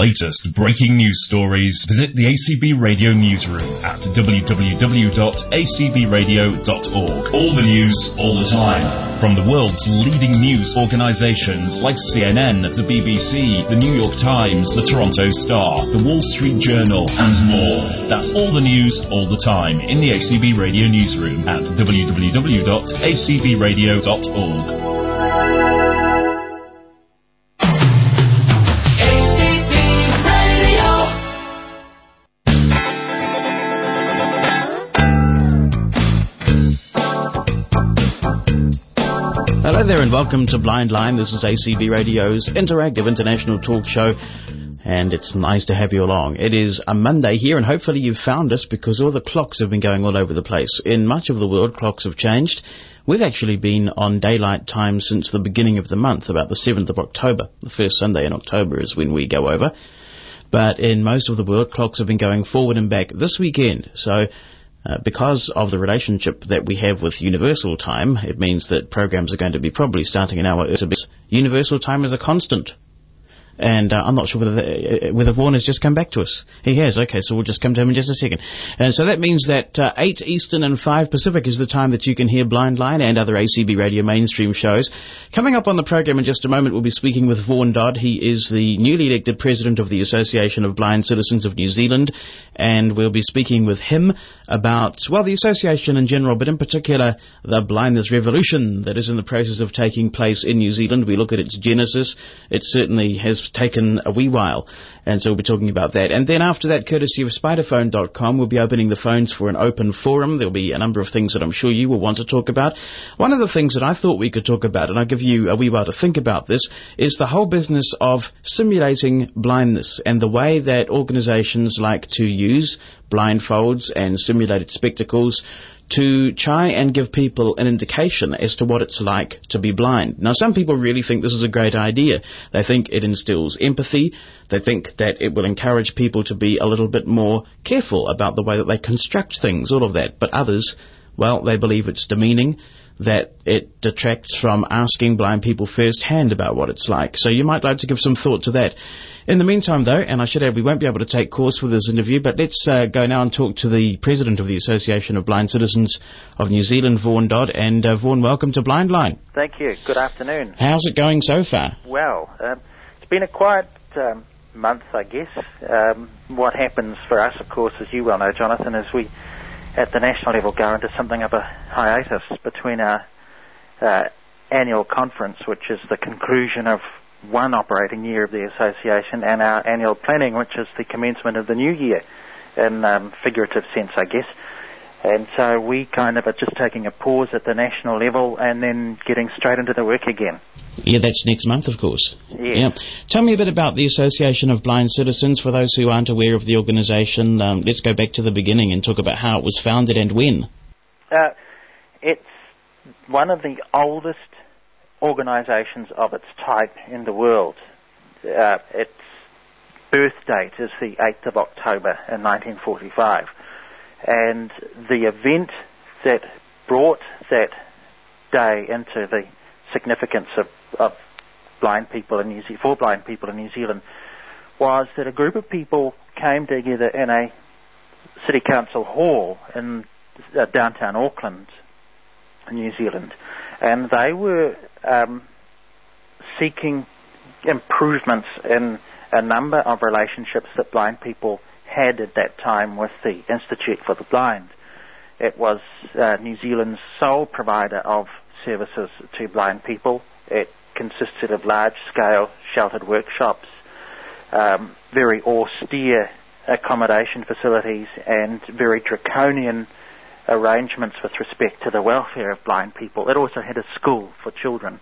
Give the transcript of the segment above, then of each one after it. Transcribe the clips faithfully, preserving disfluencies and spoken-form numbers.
latest breaking news stories, visit the A C B Radio Newsroom at w w w dot a c b radio dot org. All the news, all the time. From the world's leading news organizations like C N N, the B B C, the New York Times, the Toronto Star, the Wall Street Journal, and more. That's all the news, all the time in the A C B Radio Newsroom at w w w dot a c b radio dot org. Hello there and welcome to Blind Line. This is A C B Radio's interactive international talk show, and it's nice to have you along. It is a Monday here, and hopefully you've found us because all the clocks have been going all over the place. In much of the world, clocks have changed. We've actually been on daylight time since the beginning of the month, about the seventh of October. The first Sunday in October is when we go over. But in most of the world, clocks have been going forward and back this weekend. So Uh, because of the relationship that we have with Universal Time, it means that programs are going to be probably starting an hour early. Universal Time is a constant. And uh, I'm not sure whether the, uh, whether Vaughan has just come back to us. He has. Okay, so we'll just come to him in just a second. And so that means that uh, eight Eastern and five Pacific is the time that you can hear Blind Line and other A C B Radio mainstream shows. Coming up on the program in just a moment, we'll be speaking with Vaughan Dodd. He is the newly elected president of the Association of Blind Citizens of New Zealand. And we'll be speaking with him about, well, the association in general, but in particular the blindness revolution that is in the process of taking place in New Zealand. We look at its genesis. It certainly has taken a wee while, and so we'll be talking about that. And then after that, courtesy of spiderphone dot com, we'll be opening the phones for an open forum. There'll be a number of things that I'm sure you will want to talk about. One of the things that I thought we could talk about, and I'll give you a wee while to think about this, is the whole business of simulating blindness and the way that organizations like to use blindfolds and simulated spectacles to try and give people an indication as to what it's like to be blind. Now, some people really think this is a great idea. They think it instills empathy. They think that it will encourage people to be a little bit more careful about the way that they construct things, all of that. But others, well, they believe it's demeaning, that it detracts from asking blind people firsthand about what it's like. So you might like to give some thought to that. In the meantime, though, and I should add, we won't be able to take calls for this interview, but let's uh, go now and talk to the president of the Association of Blind Citizens of New Zealand, Vaughan Dodd. And uh, Vaughan, welcome to Blind Line. Thank you. Good afternoon. How's it going so far? Well, um, it's been a quiet um, month, I guess. Um, what happens for us, of course, as you well know, Jonathan, is we, at the national level, go into something of a hiatus between our uh, annual conference, which is the conclusion of one operating year of the association, and our annual planning, which is the commencement of the new year, in um, figurative sense, I guess. And so we kind of are just taking a pause at the national level and then getting straight into the work again. Yeah, that's next month, of course. Yes. Yeah. Tell me a bit about the Association of Blind Citizens. For those who aren't aware of the organisation, um, let's go back to the beginning and talk about how it was founded and when. Uh, it's one of the oldest organisations of its type in the world. Uh, its birth date is the eighth of October in nineteen forty-five. And the event that brought that day into the significance of, of blind people in New Zealand, for blind people in New Zealand, was that a group of people came together in a city council hall in uh, downtown Auckland, New Zealand, and they were um, seeking improvements in a number of relationships that blind people had at that time with the Institute for the Blind. It was uh, New Zealand's sole provider of services to blind people. It consisted of large-scale sheltered workshops, um, very austere accommodation facilities, and very draconian arrangements with respect to the welfare of blind people. It also had a school for children.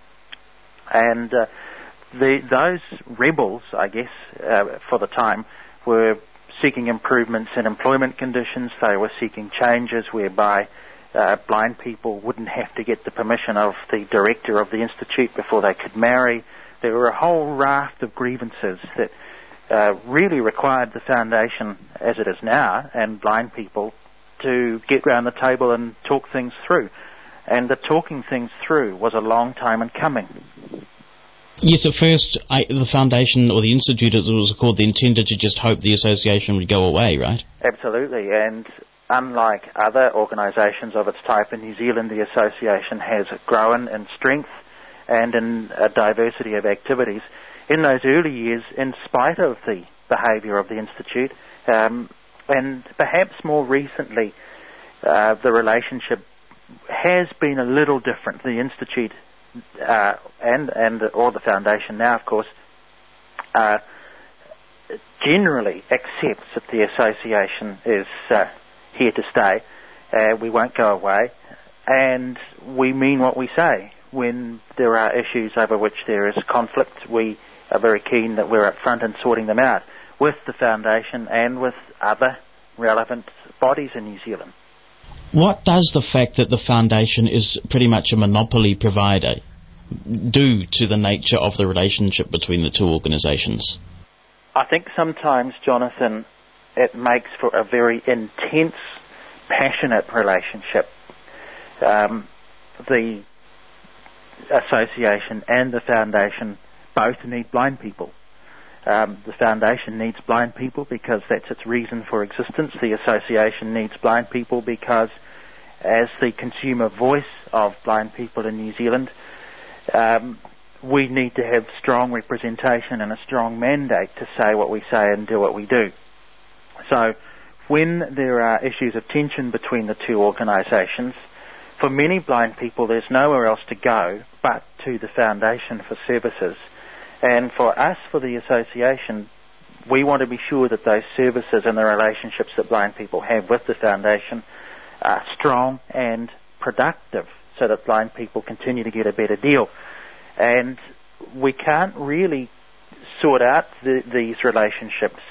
And uh, the, those rebels, I guess, uh, for the time, were seeking improvements in employment conditions. They were seeking changes whereby uh, blind people wouldn't have to get the permission of the director of the institute before they could marry. There were a whole raft of grievances that uh, really required the foundation, as it is now, and blind people to get round the table and talk things through. And the talking things through was a long time in coming. Yes, at first I, the foundation or the institute, as it was called, they intended to just hope the association would go away, right? Absolutely, and unlike other organisations of its type in New Zealand, the association has grown in strength and in a diversity of activities. In those early years, in spite of the behaviour of the institute, um, and perhaps more recently, uh, the relationship has been a little different. The institute uh, and and or the foundation now, of course, uh, generally accepts that the association is uh, here to stay. Uh, we won't go away, and we mean what we say. When there are issues over which there is conflict, we are very keen that we're up front in sorting them out with the foundation and with other relevant bodies in New Zealand. What does the fact that the foundation is pretty much a monopoly provider do to the nature of the relationship between the two organisations? I think sometimes, Jonathan, it makes for a very intense, passionate relationship. Um, the association and the foundation both need blind people. Um, the foundation needs blind people because that's its reason for existence. The association needs blind people because, as the consumer voice of blind people in New Zealand, um, we need to have strong representation and a strong mandate to say what we say and do what we do. So when there are issues of tension between the two organisations, for many blind people there's nowhere else to go but to the foundation for services. And for us, for the association, we want to be sure that those services and the relationships that blind people have with the foundation are strong and productive so that blind people continue to get a better deal. And we can't really sort out the, these relationships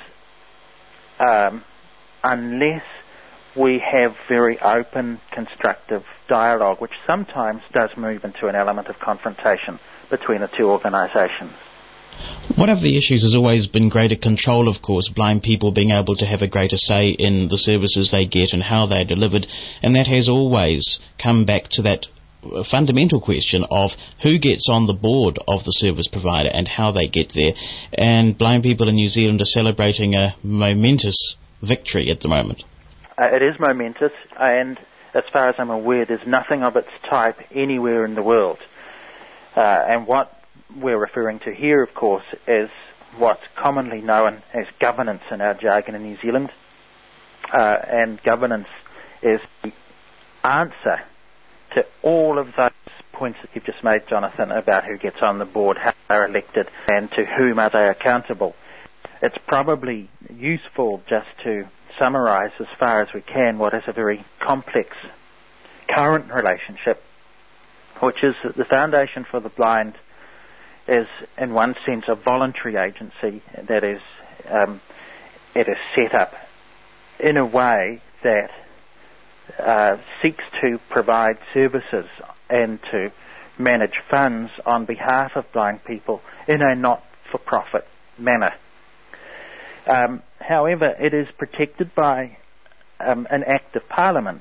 um, unless we have very open, constructive dialogue, which sometimes does move into an element of confrontation between the two organisations. One of the issues has always been greater control, of course, blind people being able to have a greater say in the services they get and how they're delivered, and that has always come back to that fundamental question of who gets on the board of the service provider and how they get there. And blind people in New Zealand are celebrating a momentous victory at the moment. Uh, it is momentous, and as far as I'm aware, there's nothing of its type anywhere in the world. Uh, and what we're referring to here, of course, is what's commonly known as governance in our jargon in New Zealand. Uh, and governance is the answer to all of those points that you've just made, Jonathan, about who gets on the board, how they're elected, and to whom are they accountable. It's probably useful just to summarise as far as we can what is a very complex current relationship, which is that the Foundation for the Blind is, in one sense, a voluntary agency that is um, it is set up in a way that uh, seeks to provide services and to manage funds on behalf of blind people in a not-for-profit manner. Um, however, it is protected by um, an Act of Parliament,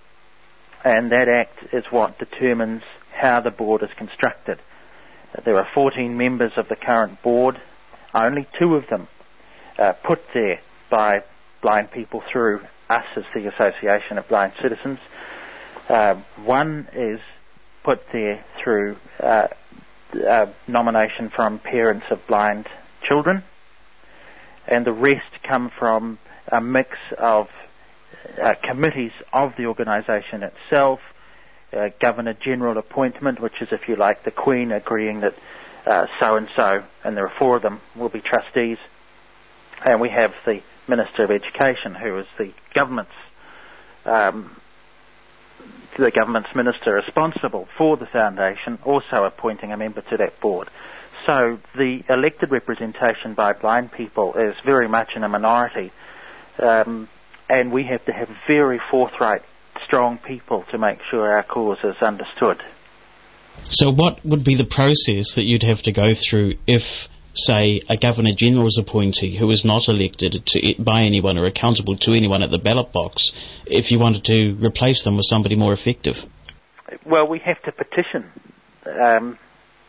and that Act is what determines how the board is constructed. There are fourteen members of the current board, only two of them uh, put there by blind people through us as the Association of Blind Citizens. Uh, one is put there through uh, uh, nomination from parents of blind children, and the rest come from a mix of uh, committees of the organisation itself, uh, Governor-General appointment, which is, if you like, the Queen agreeing that uh, so-and-so, and there are four of them, will be trustees, and we have the Minister of Education, who is the government's um, the government's minister responsible for the foundation, also appointing a member to that board. So the elected representation by blind people is very much in a minority, um, and we have to have very forthright, strong people to make sure our cause is understood. So what would be the process that you'd have to go through if, say, a Governor-General's appointee who is not elected to, by anyone or accountable to anyone at the ballot box, if you wanted to replace them with somebody more effective? Well, we have to petition um,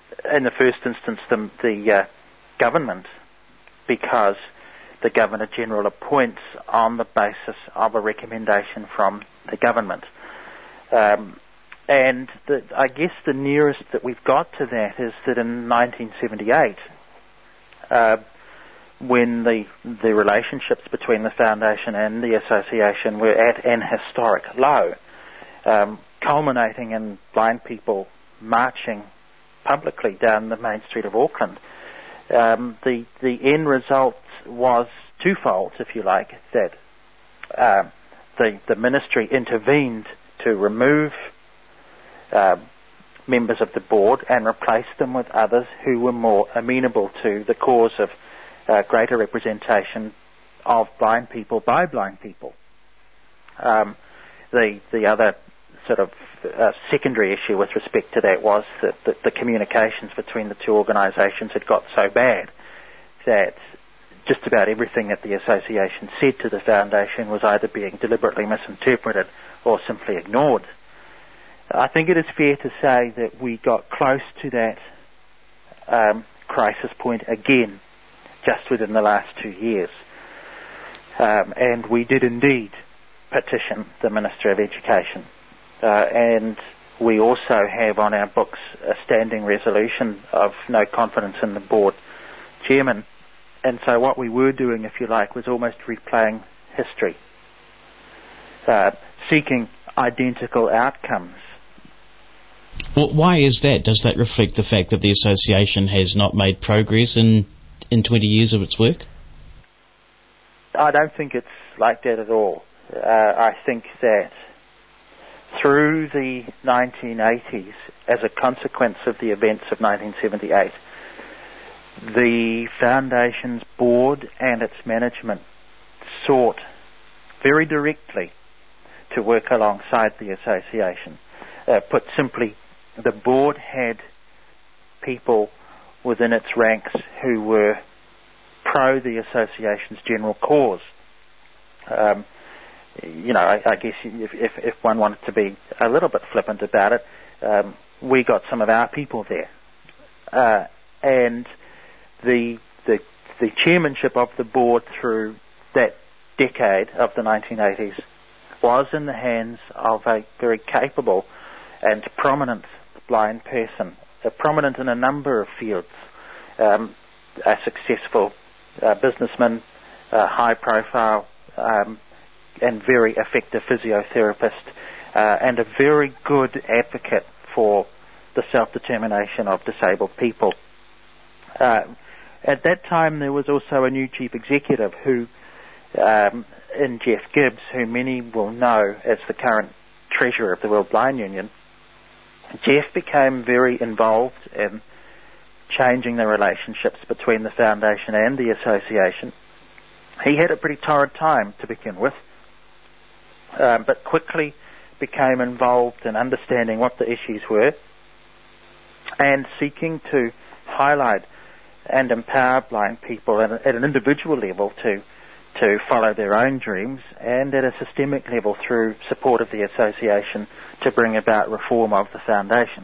in the first instance, the, the uh, government, because the Governor-General appoints on the basis of a recommendation from the government. Um, and the, I guess the nearest that we've got to that is that in nineteen seventy-eight, uh, when the, the relationships between the Foundation and the Association were at an historic low, um, culminating in blind people marching publicly down the main street of Auckland. Um, the, the end result was twofold, if you like, that uh, the, the ministry intervened to remove uh, members of the board and replace them with others who were more amenable to the cause of uh, greater representation of blind people by blind people. Um, the, the other sort of uh, secondary issue with respect to that was that the, the communications between the two organisations had got so bad that just about everything that the association said to the Foundation was either being deliberately misinterpreted or simply ignored. I think it is fair to say that we got close to that um, crisis point again just within the last two years. Um, and we did indeed petition the Minister of Education. Uh, and we also have on our books a standing resolution of no confidence in the board chairman. And so what we were doing, if you like, was almost replaying history, uh, seeking identical outcomes. Well, why is that? Does that reflect the fact that the association has not made progress in, in twenty years of its work? I don't think it's like that at all. Uh, I think that through the nineteen eighties, as a consequence of the events of nineteen seventy-eight, the Foundation's board and its management sought very directly to work alongside the association. Uh, put simply, the board had people within its ranks who were pro the association's general cause. Um, you know, I, I guess if, if, if one wanted to be a little bit flippant about it, um, we got some of our people there. Uh, and the, the the chairmanship of the board through that decade of the nineteen eighties was in the hands of a very capable and prominent blind person, uh, prominent in a number of fields, um, a successful uh, businessman, uh, high profile, um, and very effective physiotherapist, uh, and a very good advocate for the self-determination of disabled people. Uh, at that time, there was also a new chief executive who, um, in Jeff Gibbs, who many will know as the current treasurer of the World Blind Union. Jeff became very involved in changing the relationships between the Foundation and the association. He had a pretty torrid time to begin with, um, but quickly became involved in understanding what the issues were and seeking to highlight and empower blind people at, a, at an individual level to to follow their own dreams, and at a systemic level through support of the association to bring about reform of the Foundation.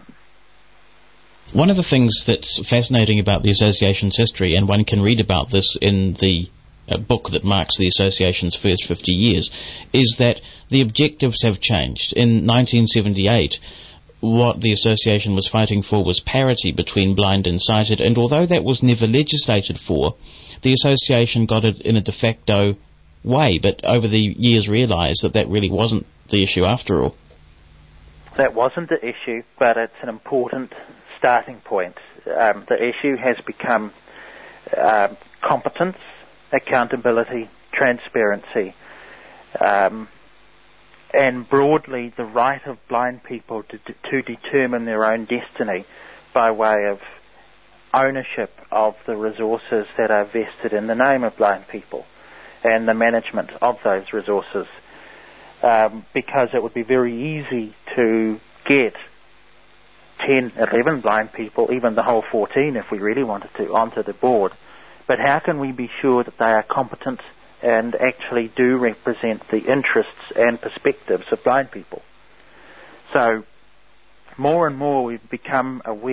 One of the things that's fascinating about the association's history, and one can read about this in the uh, book that marks the association's first fifty years, is that the objectives have changed. In nineteen seventy-eight, what the association was fighting for was parity between blind and sighted, and although that was never legislated for, the association got it in a de facto way, but over the years realised that that really wasn't the issue after all. That wasn't the issue, but it's an important starting point. Um, the issue has become uh, competence, accountability, transparency, um, and broadly the right of blind people to, to determine their own destiny by way of ownership of the resources that are vested in the name of blind people and the management of those resources, um, because it would be very easy to get ten, eleven blind people, even the whole fourteen if we really wanted to, onto the board. But how can we be sure that they are competent and actually do represent the interests and perspectives of blind people? So more and more we've become aware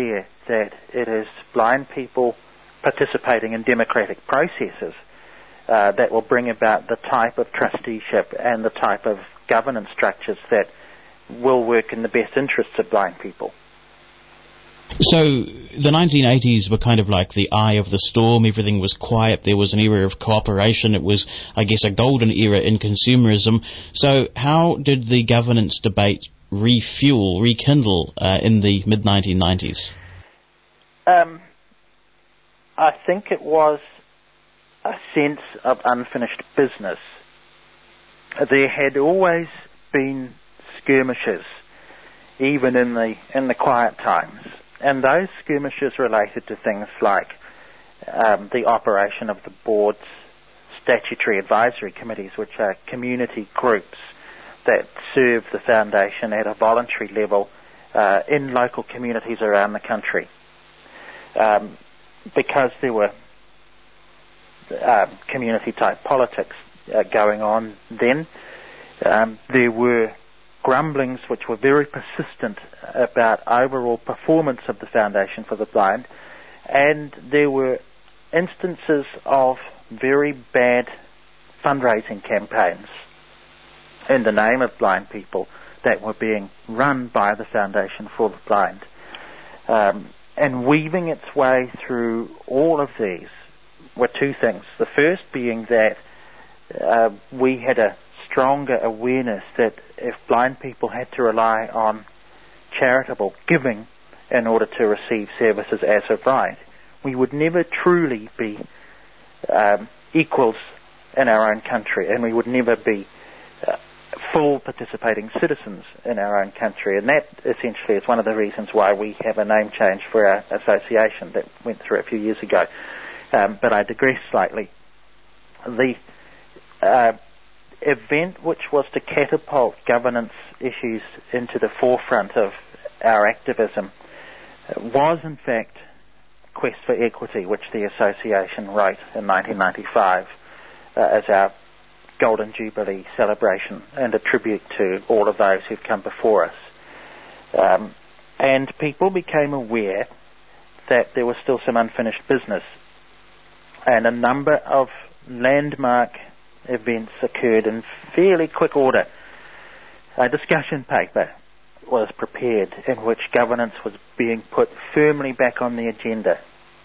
that it is blind people participating in democratic processes uh, that will bring about the type of trusteeship and the type of governance structures that will work in the best interests of blind people. So the nineteen eighties were kind of like the eye of the storm. Everything was quiet. There was an era of cooperation. It was, I guess, a golden era in consumerism. So how did the governance debate refuel, rekindle uh, in the mid nineteen nineties? Um, I think it was a sense of unfinished business. There had always been skirmishes, even in the in the quiet times. And those skirmishes related to things like um, the operation of the board's statutory advisory committees, which are community groups that serve the foundation at a voluntary level uh, in local communities around the country. Um, because there were um, community-type politics uh, going on then, um, there were grumblings which were very persistent about overall performance of the Foundation for the Blind, and there were instances of very bad fundraising campaigns in the name of blind people that were being run by the Foundation for the Blind. Um, and weaving its way through all of these were two things. The first being that uh, we had a stronger awareness that if blind people had to rely on charitable giving in order to receive services as of right, we would never truly be um, equals in our own country, and we would never be uh, full participating citizens in our own country. And that essentially is one of the reasons why we have a name change for our association that went through a few years ago. Um, but I digress slightly. The uh, event which was to catapult governance issues into the forefront of our activism was in fact Quest for Equity, which the association wrote in nineteen ninety-five uh, as our Golden Jubilee celebration and a tribute to all of those who've come before us. Um, and people became aware that there was still some unfinished business, and a number of landmark events occurred in fairly quick order. A discussion paper was prepared in which governance was being put firmly back on the agenda.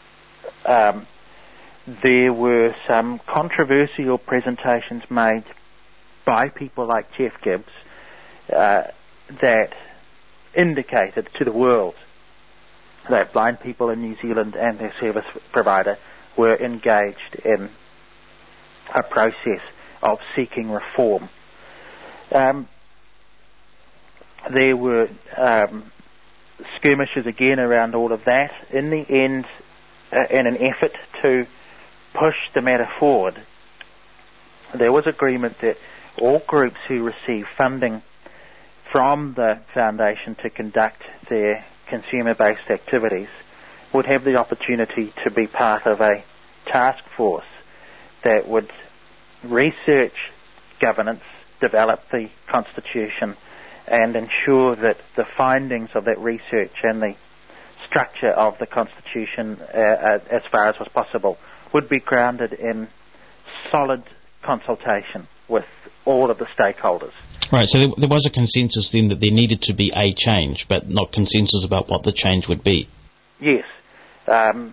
Um, there were some controversial presentations made by people like Jeff Gibbs uh, that indicated to the world that blind people in New Zealand and their service provider were engaged in a process of seeking reform. Um, there were um, skirmishes again around all of that. In the end, uh, in an effort to push the matter forward, there was agreement that all groups who receive funding from the foundation to conduct their consumer-based activities would have the opportunity to be part of a task force that would research governance, develop the Constitution, and ensure that the findings of that research and the structure of the Constitution, uh, uh, as far as was possible, would be grounded in solid consultation with all of the stakeholders. Right, so there, there was a consensus then that there needed to be a change, but not consensus about what the change would be. Yes. Um,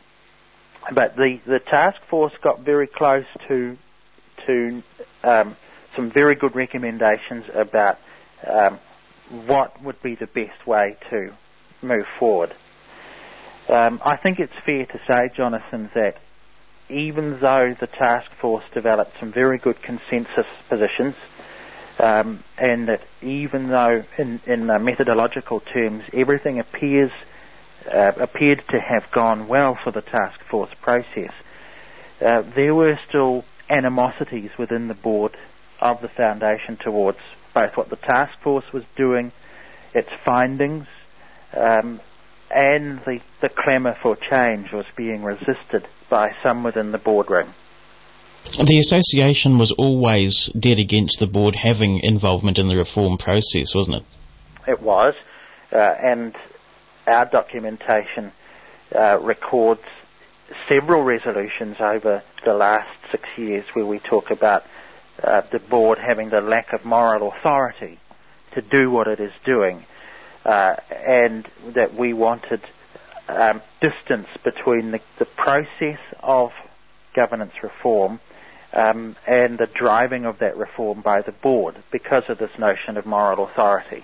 but the, the task force got very close to to um, some very good recommendations about um, what would be the best way to move forward. Um, I think it's fair to say, Jonathan, that even though the task force developed some very good consensus positions, um, and that even though in, in uh, methodological terms everything appears uh, appeared to have gone well for the task force process, uh, there were still animosities within the board of the foundation towards both what the task force was doing, its findings, um, and the, the clamour for change was being resisted by some within the boardroom. The association was always dead against the board having involvement in the reform process, wasn't it? It was, uh, and our documentation uh, records several resolutions over the last six years where we talk about uh, the board having the lack of moral authority to do what it is doing, uh, and that we wanted um, distance between the, the process of governance reform um, and the driving of that reform by the board because of this notion of moral authority.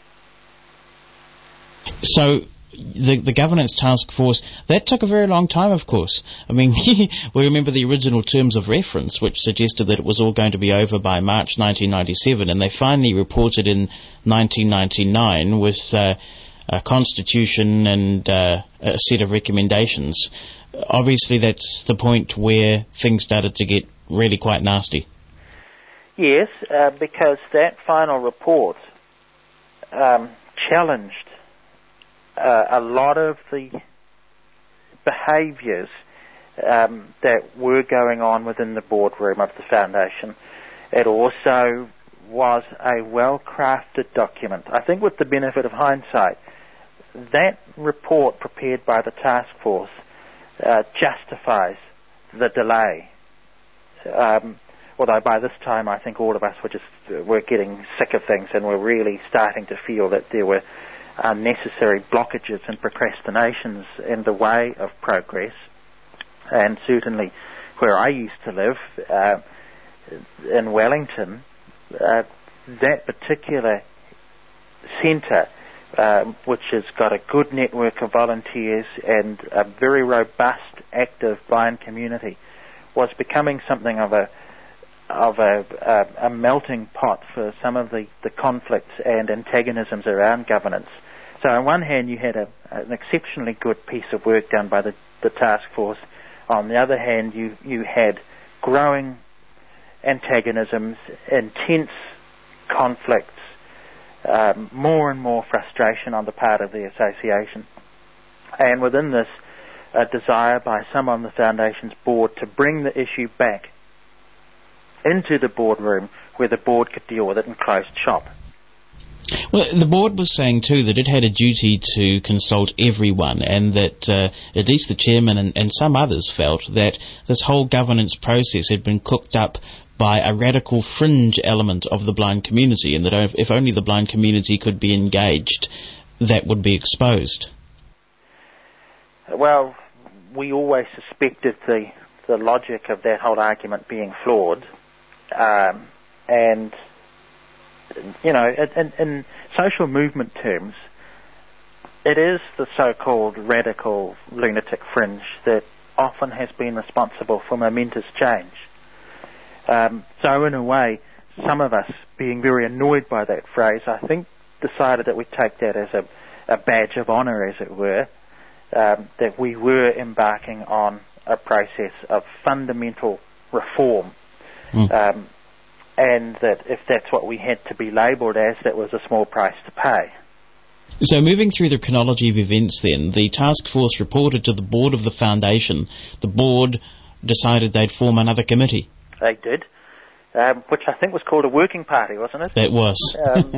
So the, the governance task force, that took a very long time, of course. I mean, we remember the original terms of reference, which suggested that it was all going to be over by March nineteen ninety-seven, and they finally reported in nineteen ninety-nine with uh, a constitution and uh, a set of recommendations. Obviously, that's the point where things started to get really quite nasty. Yes, uh, because that final report um, challenged Uh, a lot of the behaviours um, that were going on within the boardroom of the foundation. It also was a well-crafted document. I think with the benefit of hindsight, that report prepared by the task force uh, justifies the delay. Um, although by this time I think all of us were just uh, were getting sick of things and were really starting to feel that there were unnecessary blockages and procrastinations in the way of progress. And certainly where I used to live, uh, in Wellington, uh, that particular centre, uh, which has got a good network of volunteers and a very robust, active blind community, was becoming something of a of a, a, a melting pot for some of the, the conflicts and antagonisms around governance. So on one hand you had a, an exceptionally good piece of work done by the, the task force. On the other hand you, you had growing antagonisms, intense conflicts, um, more and more frustration on the part of the association. And within this, a desire by some on the Foundation's board to bring the issue back into the boardroom where the board could deal with it in closed shop. Well, the board was saying too that it had a duty to consult everyone, and that uh, at least the chairman and, and some others felt that this whole governance process had been cooked up by a radical fringe element of the blind community, and that if only the blind community could be engaged, that would be exposed. Well, we always suspected the, the logic of that whole argument being flawed. Um, and, you know, in, in social movement terms, it is the so-called radical lunatic fringe that often has been responsible for momentous change. Um, so in a way, some of us, being very annoyed by that phrase, I think decided that we'd take that as a, a badge of honour, as it were, um, that we were embarking on a process of fundamental reform. Mm. Um, and that if that's what we had to be labelled as, that was a small price to pay. So moving through the chronology of events then, the task force reported to the board of the Foundation. The board decided they'd form another committee. They did, um, which I think was called a working party, wasn't it? It was. um,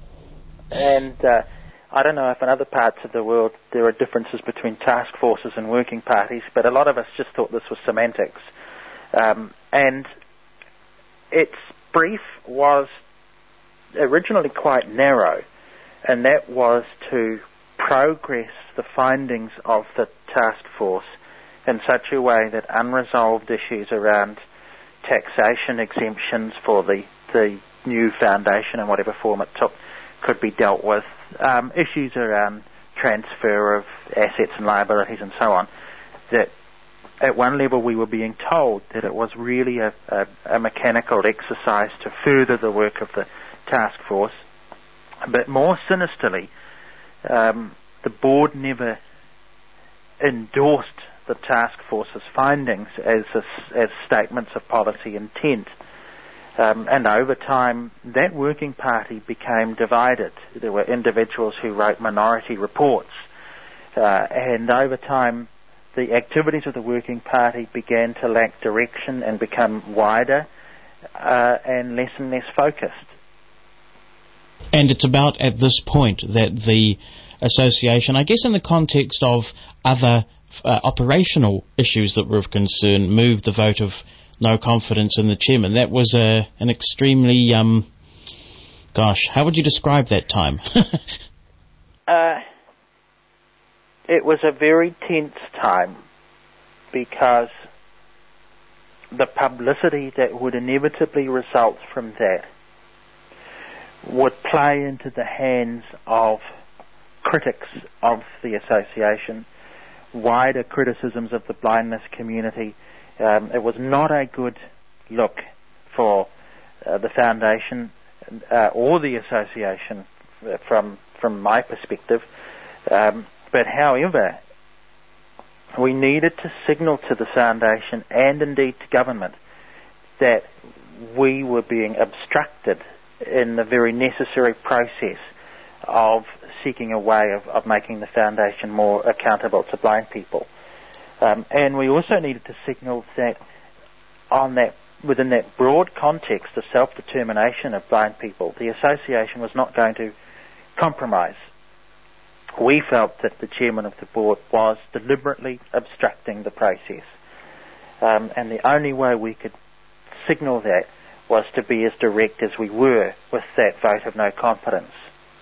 and uh, I don't know if in other parts of the world there are differences between task forces and working parties, but a lot of us just thought this was semantics. Um, and its brief was originally quite narrow, and that was to progress the findings of the task force in such a way that unresolved issues around taxation exemptions for the, the new foundation in whatever form it took could be dealt with, um, issues around transfer of assets and liabilities and so on, that at one level we were being told that it was really a, a, a mechanical exercise to further the work of the task force. But more sinisterly, um, the board never endorsed the task force's findings as a, as statements of policy intent. Um, and over time, that working party became divided. There were individuals who wrote minority reports. Uh, and over time, the activities of the working party began to lack direction and become wider uh, and less and less focused. And it's about at this point that the association, I guess in the context of other uh, operational issues that were of concern, moved the vote of no confidence in the chairman. That was a, an extremely, um, gosh, how would you describe that time? uh, it was a very tense time because the publicity that would inevitably result from that would play into the hands of critics of the association, wider criticisms of the blindness community. Um, it was not a good look for uh, the foundation uh, or the association uh, from from my perspective. Um, but however, we needed to signal to the foundation and indeed to government that we were being obstructed in the very necessary process of seeking a way of, of making the foundation more accountable to blind people. Um, and we also needed to signal that on that, within that broad context of self-determination of blind people, the association was not going to compromise. We felt that the chairman of the board was deliberately obstructing the process. Um, and the only way we could signal that was to be as direct as we were with that vote of no confidence.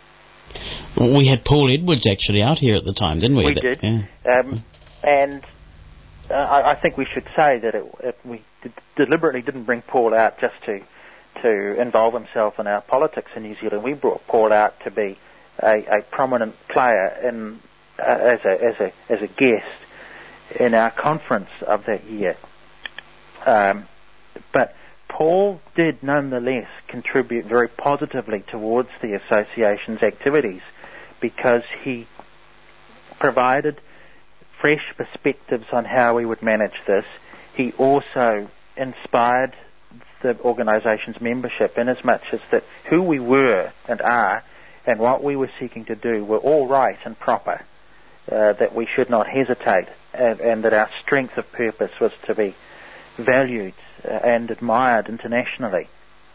We had Paul Edwards actually out here at the time, didn't we? We that, did. Yeah. Um, and uh, I, I think we should say that it, it, we d- deliberately didn't bring Paul out just to to involve himself in our politics in New Zealand. We brought Paul out to be a, a prominent player in uh, as a as a as a guest in our conference of that year. Um, but Paul did nonetheless contribute very positively towards the association's activities because he provided fresh perspectives on how we would manage this. He also inspired the organisation's membership in as much as that who we were and are and what we were seeking to do were all right and proper, uh, that we should not hesitate, and, and that our strength of purpose was to be valued uh, and admired internationally.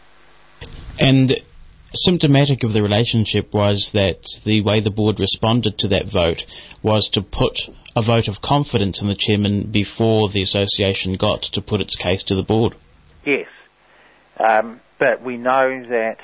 And symptomatic of the relationship was that the way the board responded to that vote was to put a vote of confidence in the chairman before the association got to put its case to the board. Yes, um, but we know that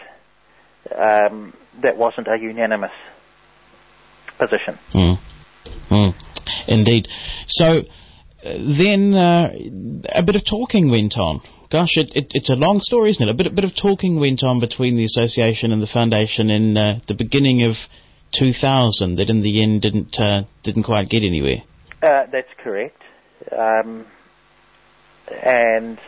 um, that wasn't a unanimous position. Mm. Mm. Indeed. So uh, then uh, a bit of talking went on. Gosh, it, it, it's a long story, isn't it? A bit, a bit of talking went on between the association and the foundation in uh, the beginning of two thousand that in the end didn't uh, didn't quite get anywhere. Uh, that's correct. Um, and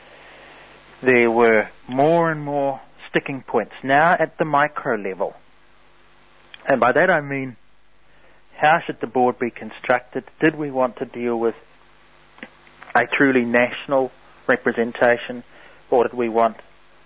there were more and more sticking points now at the micro level. And by that I mean, how should the board be constructed? Did we want to deal with a truly national representation, or did we want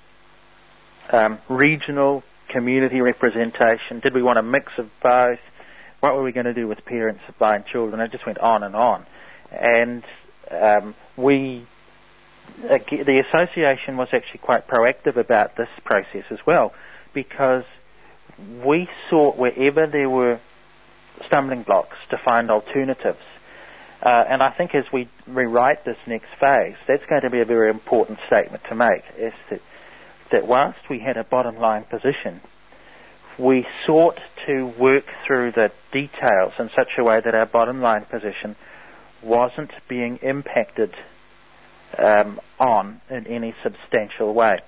um, regional community representation? Did we want a mix of both? What were we going to do with parents of blind children? It just went on and on. And um, we, uh, the association was actually quite proactive about this process as well, because we sought wherever there were stumbling blocks to find alternatives. Uh, and I think as we rewrite this next phase, that's going to be a very important statement to make, is that, that whilst we had a bottom line position, we sought to work through the details in such a way that our bottom line position wasn't being impacted um, on in any substantial way.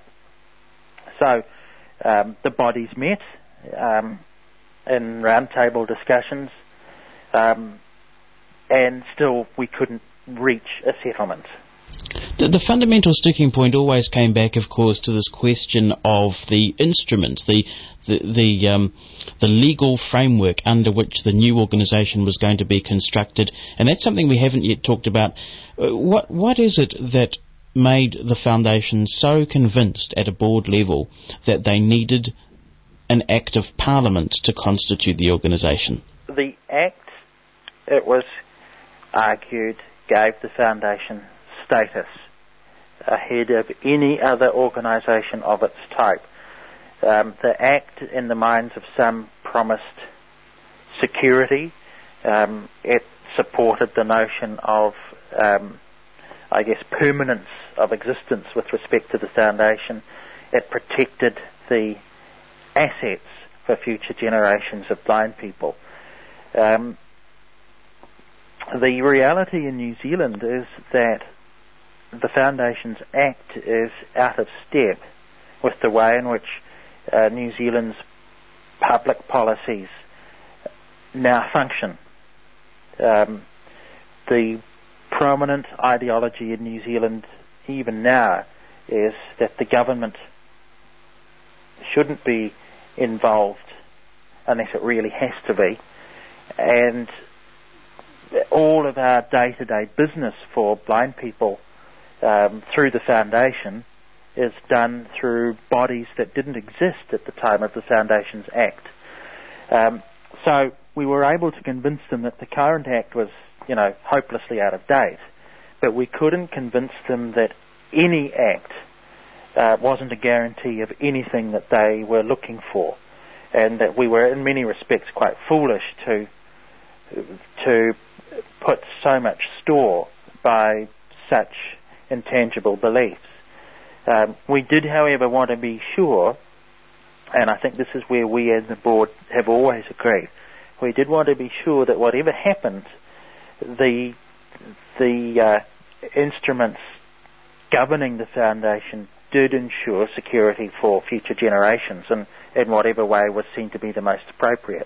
So um, the bodies met um, in roundtable discussions, um, and still we couldn't reach a settlement. The, the fundamental sticking point always came back, of course, to this question of the instruments, the the the, um, the legal framework under which the new organisation was going to be constructed, and that's something we haven't yet talked about. Uh, what what is it that made the foundation so convinced at a board level that they needed an Act of Parliament to constitute the organisation? The Act, it was argued, gave the foundation status ahead of any other organisation of its type. Um, the Act, in the minds of some, promised security. Um, it supported the notion of, um, I guess, permanence of existence with respect to the foundation. It protected the assets for future generations of blind people. Um, the reality in New Zealand is that the Foundation's Act is out of step with the way in which uh, New Zealand's public policies now function. Um, the prominent ideology in New Zealand even now is that the government shouldn't be involved unless it really has to be, and all of our day-to-day business for blind people um, through the Foundation is done through bodies that didn't exist at the time of the Foundation's Act. Um, so we were able to convince them that the current Act was, you know, hopelessly out of date, but we couldn't convince them that any Act uh, wasn't a guarantee of anything that they were looking for, and that we were in many respects quite foolish to to put so much store by such intangible beliefs. Um, we did, however, want to be sure, and I think this is where we as the board have always agreed, we did want to be sure that whatever happened, the the uh, instruments governing the Foundation did ensure security for future generations, and in whatever way was seen to be the most appropriate.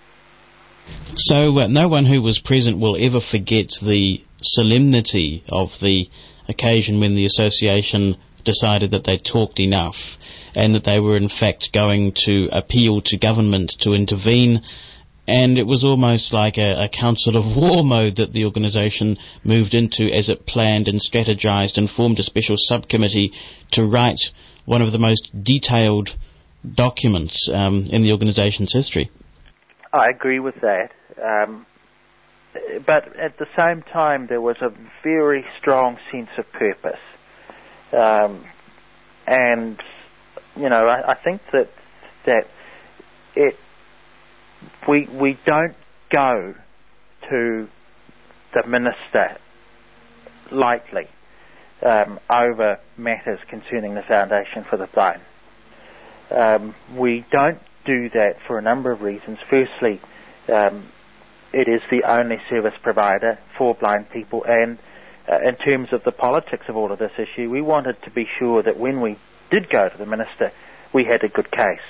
So uh, no one who was present will ever forget the solemnity of the occasion when the association decided that they talked enough and that they were in fact going to appeal to government to intervene, and it was almost like a, a council of war mode that the organisation moved into as it planned and strategised and formed a special subcommittee to write one of the most detailed documents um, in the organisation's history. I agree with that, um, but at the same time there was a very strong sense of purpose, um, and you know I, I think that that it we we don't go to the minister lightly um, over matters concerning the Foundation for the Blind. Um, we don't do that for a number of reasons. Firstly, um, it is the only service provider for blind people, and uh, in terms of the politics of all of this issue, we wanted to be sure that when we did go to the minister, we had a good case.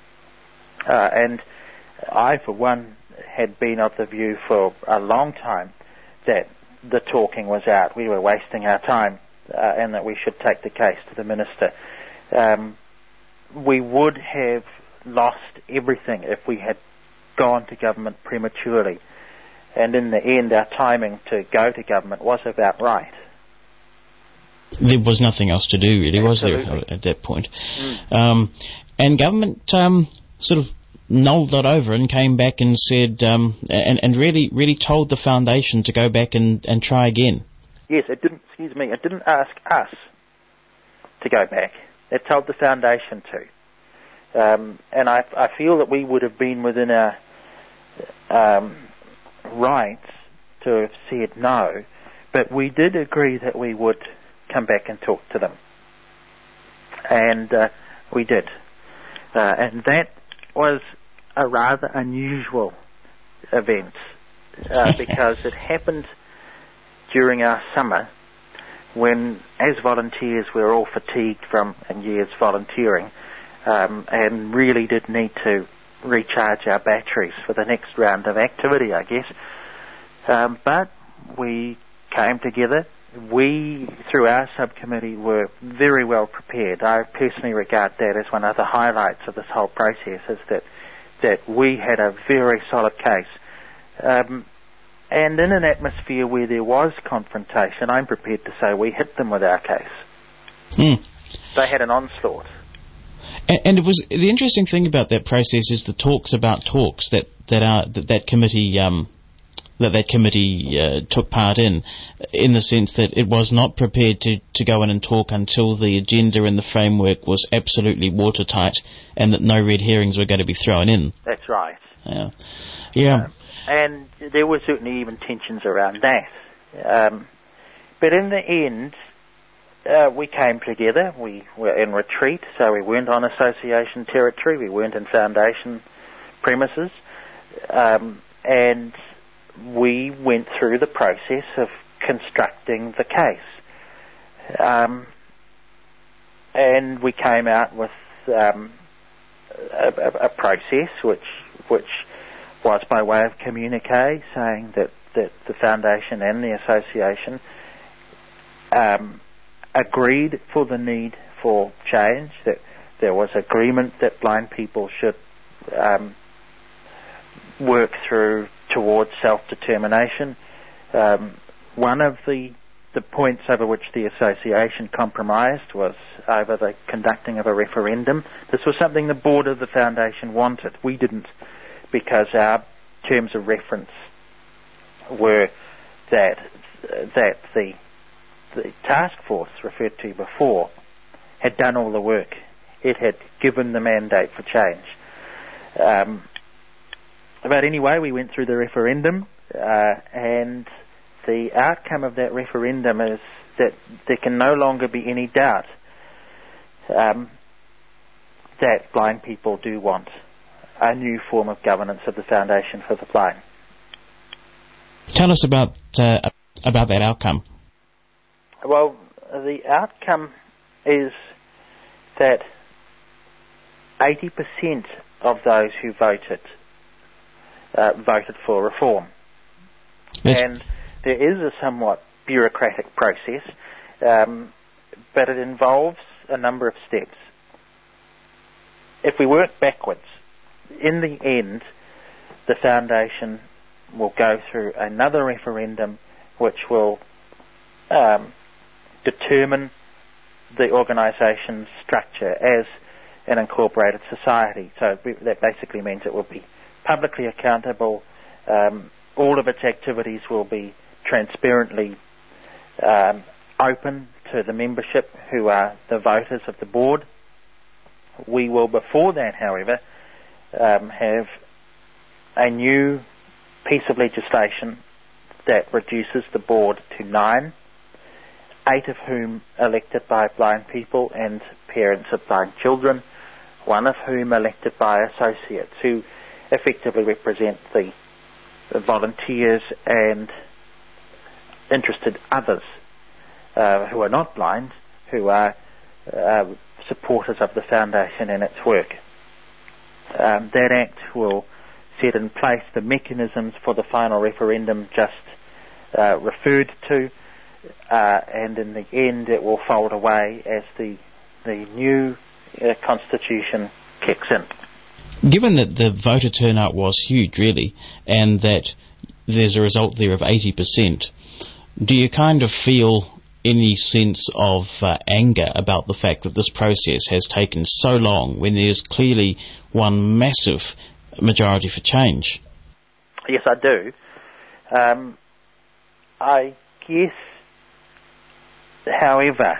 Uh, and I, for one, had been of the view for a long time that the talking was out, we were wasting our time, uh, and that we should take the case to the minister. Um, we would have lost everything if we had gone to government prematurely, and in the end our timing to go to government was about right. There was nothing else to do really, Absolutely. was there, at that point? Mm. Um, and government um, sort of nulled that over and came back and said, um, and, and really really told the Foundation to go back and, and try again. Yes, it didn't, excuse me, it didn't ask us to go back. It told the Foundation to. Um, and I, I feel that we would have been within our um, rights to have said no, but we did agree that we would come back and talk to them. And uh, we did. Uh, and that was a rather unusual event uh, because it happened during our summer when, as volunteers, we were all fatigued from a year's volunteering. Um, and really did need to recharge our batteries for the next round of activity, I guess. Um, but we came together. We, through our subcommittee, were very well prepared. I personally regard that as one of the highlights of this whole process, is that, that we had a very solid case. Um, and in an atmosphere where there was confrontation, I'm prepared to say we hit them with our case. Mm. They had an onslaught. And, and it was the interesting thing about that process is the talks about talks that that are that, that committee um, that that committee uh, took part in, in the sense that it was not prepared to, to go in and talk until the agenda and the framework was absolutely watertight and that no red herrings were going to be thrown in. That's right. Yeah. Yeah. Um, and there were certainly even tensions around that. Um, but in the end, uh, we came together. We were in retreat, so we weren't on association territory. We weren't in foundation premises. Um, and we went through the process of constructing the case. Um, and we came out with um, a, a, a process which which was by way of communique, saying that, that the foundation and the association um, agreed for the need for change, that there was agreement that blind people should um, work through towards self-determination. Um, one of the the points over which the association compromised was over the conducting of a referendum. This was something the board of the foundation wanted. We didn't, because our terms of reference were that that the the task force referred to before had done all the work. It had given the mandate for change. Um, but anyway, we went through the referendum, uh, and the outcome of that referendum is that there can no longer be any doubt um, that blind people do want a new form of governance of the Foundation for the Blind. Tell us about uh, about that outcome. Well, the outcome is that eighty percent of those who voted uh, voted for reform. Yes. And there is a somewhat bureaucratic process, um, but it involves a number of steps. If we work backwards, in the end, the Foundation will go through another referendum which will um, determine the organisation's structure as an incorporated society. So that basically means it will be publicly accountable. Um, all of its activities will be transparently um, open to the membership, who are the voters of the board. We will, before that, however, um, have a new piece of legislation that reduces the board to nine, eight of whom elected by blind people and parents of blind children, one of whom elected by associates, who effectively represent the, the volunteers and interested others uh, who are not blind, who are uh, supporters of the Foundation and its work. Um, that Act will set in place the mechanisms for the final referendum just uh, referred to, uh, and in the end it will fold away as the the new uh, constitution kicks in. Given that the voter turnout was huge, really, and that there's a result there of eighty percent, do you kind of feel any sense of uh, anger about the fact that this process has taken so long when there's clearly one massive majority for change? Yes, I do. Um, I guess, however,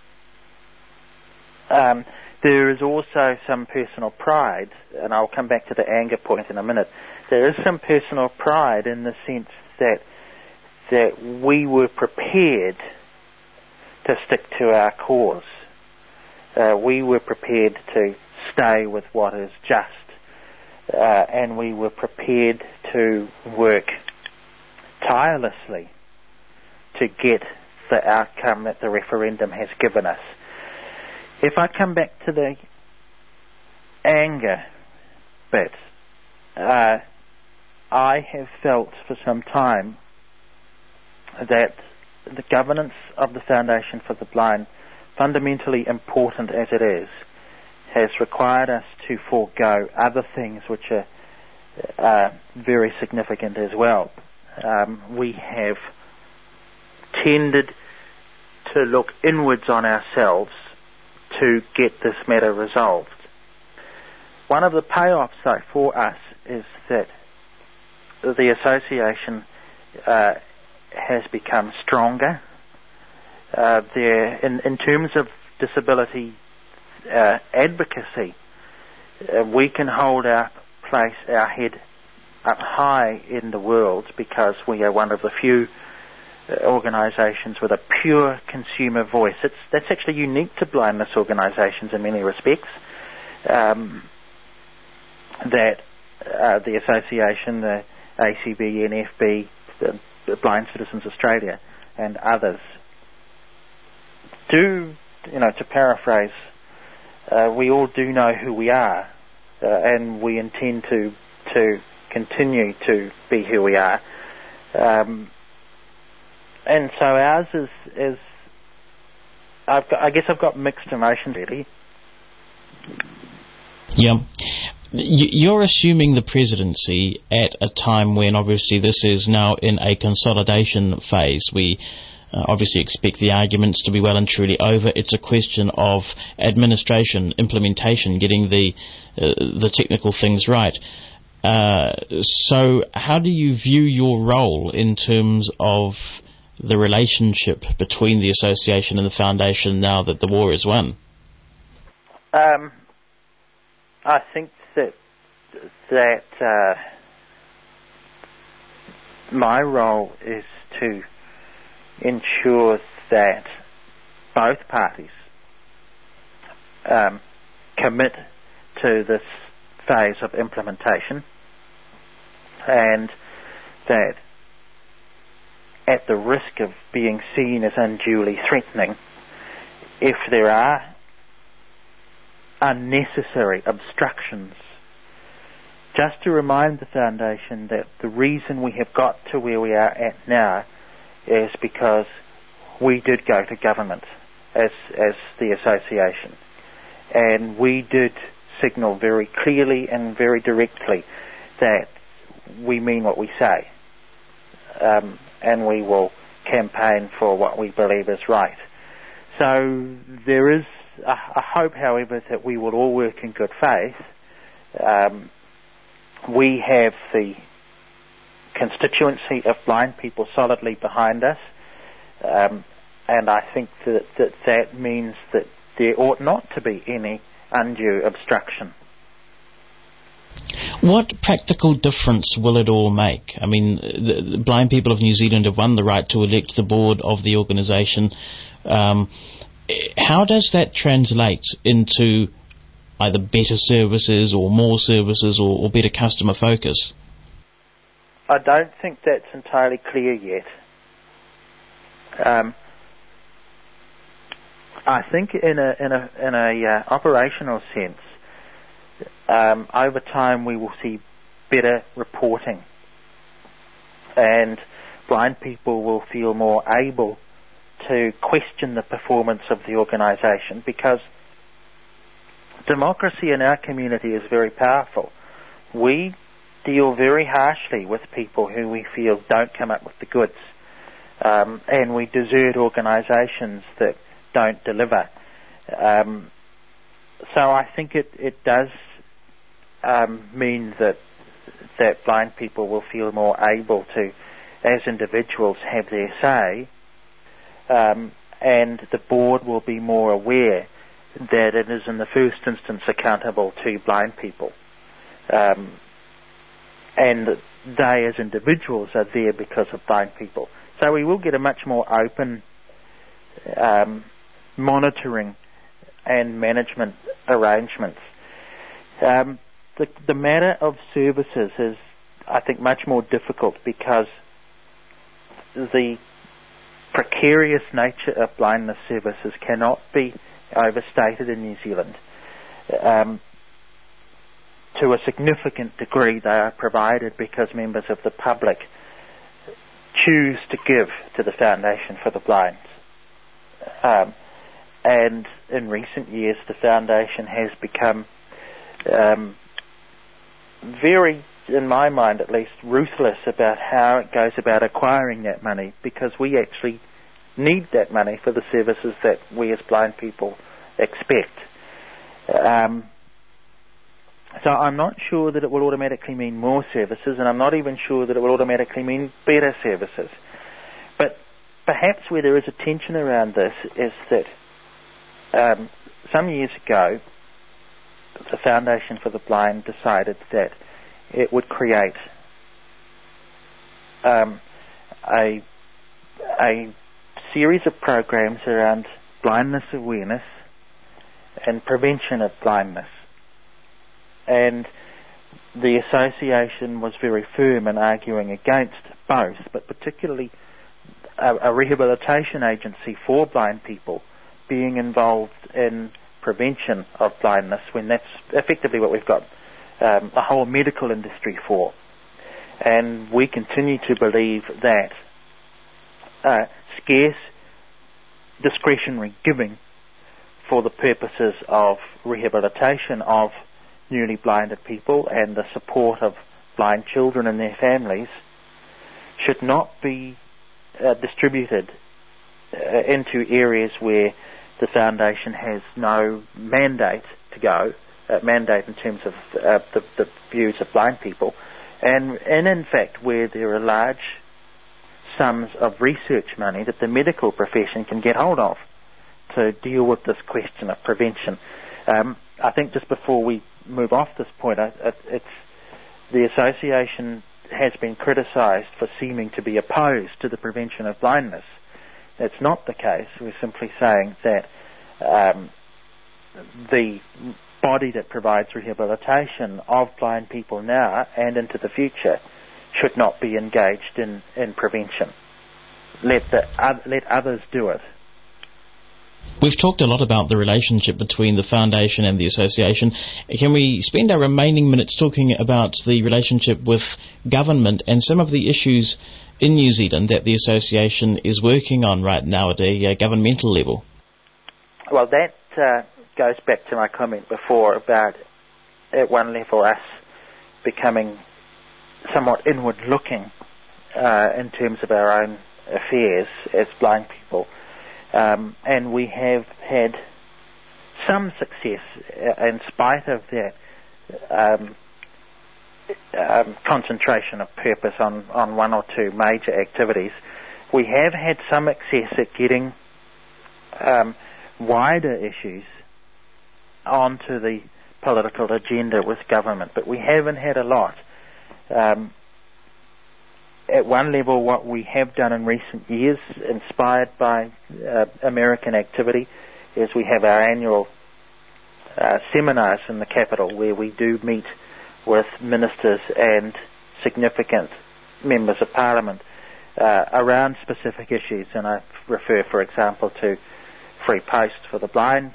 um, there is also some personal pride, and I'll come back to the anger point in a minute. There is some personal pride in the sense that that we were prepared to stick to our cause. Uh, we were prepared to stay with what is just, uh, and we were prepared to work tirelessly to get the outcome that the referendum has given us. If I come back to the anger bit, uh, I have felt for some time that the governance of the Foundation for the Blind, fundamentally important as it is, has required us to forego other things which are uh, very significant as well. Um, we have tended to look inwards on ourselves to get this matter resolved. One of the payoffs, though, for us is that the association uh, has become stronger. Uh, there, in, in terms of disability uh, advocacy, uh, we can hold our place, our head up high in the world because we are one of the few uh, organisations with a pure consumer voice. It's, that's actually unique to blindness organisations in many respects. Um, that uh, the association, the A C B, N F B, the, the Blind Citizens Australia, and others do, you know, to paraphrase, uh, we all do know who we are, uh, and we intend to to continue to be who we are. Um, and so ours is, is I've got, I guess I've got mixed emotions, really. Yeah. You're assuming the presidency at a time when obviously this is now in a consolidation phase. We uh, obviously expect the arguments to be well and truly over. It's a question of administration, implementation, getting the uh, the technical things right. Uh, so how do you view your role in terms of the relationship between the association and the foundation now that the war is won? Um, I think that that uh, my role is to ensure that both parties um, commit to this phase of implementation, and that at the risk of being seen as unduly threatening, if there are unnecessary obstructions, just to remind the Foundation that the reason we have got to where we are at now is because we did go to government as as the association, and we did signal very clearly and very directly that we mean what we say, um, and we will campaign for what we believe is right. So there is a, a hope, however, that we will all work in good faith. Um, we have the constituency of blind people solidly behind us, um, and I think that, that that means that there ought not to be any undue obstruction. What practical difference will it all make? I mean, the, the blind people of New Zealand have won the right to elect the board of the organisation. Um, how does that translate into either better services or more services or, or better customer focus? I don't think that's entirely clear yet. Um, I think in a in a in a uh, operational sense, um, over time we will see better reporting, and blind people will feel more able to question the performance of the organisation, because democracy in our community is very powerful. We deal very harshly with people who we feel don't come up with the goods, um, and we desert organisations that don't deliver. Um, so I think it, it does um, mean that that blind people will feel more able to, as individuals, have their say, um, and the board will be more aware that it is in the first instance accountable to blind people. Um, and they as individuals are there because of blind people. So we will get a much more open um, monitoring and management arrangements. Um, the, the matter of services is, I think, much more difficult because the precarious nature of blindness services cannot be overstated in New Zealand. Um, to a significant degree they are provided because members of the public choose to give to the Foundation for the Blind. Um, and in recent years the Foundation has become um, very, in my mind at least, ruthless about how it goes about acquiring that money, because we actually need that money for the services that we as blind people expect. Um, So I'm not sure that it will automatically mean more services, and I'm not even sure that it will automatically mean better services. But perhaps where there is a tension around this is that um, some years ago, the Foundation for the Blind decided that it would create um, a, a series of programs around blindness awareness and prevention of blindness. And the association was very firm in arguing against both, but particularly a, a rehabilitation agency for blind people being involved in prevention of blindness, when that's effectively what we've got um, a whole medical industry for. And we continue to believe that uh, scarce discretionary giving for the purposes of rehabilitation of newly blinded people and the support of blind children and their families should not be uh, distributed uh, into areas where the Foundation has no mandate to go, uh, mandate in terms of uh, the, the views of blind people, and, and in fact where there are large sums of research money that the medical profession can get hold of to deal with this question of prevention. Um, I think just before we move off this point, I, I, it's the association has been criticised for seeming to be opposed to the prevention of blindness. It's not the case. We're simply saying that um, the body that provides rehabilitation of blind people now and into the future should not be engaged in, in prevention. Let the uh, let others do it. We've talked a lot about the relationship between the Foundation and the Association. Can we spend our remaining minutes talking about the relationship with government and some of the issues in New Zealand that the Association is working on right now at a uh, governmental level? Well, that uh, goes back to my comment before about, at one level, us becoming somewhat inward-looking uh, in terms of our own affairs as blind people. Um, and we have had some success uh, in spite of that um, um, concentration of purpose on, on one or two major activities. We have had some success at getting um, wider issues onto the political agenda with government, but we haven't had a lot. Um, At one level, what we have done in recent years, inspired by uh, American activity, is we have our annual uh, seminars in the capital where we do meet with ministers and significant members of parliament uh, around specific issues. And I refer, for example, to free post for the blind,